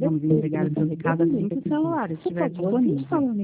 Vamos entregar o seu recado assim que o celular estiver disponível.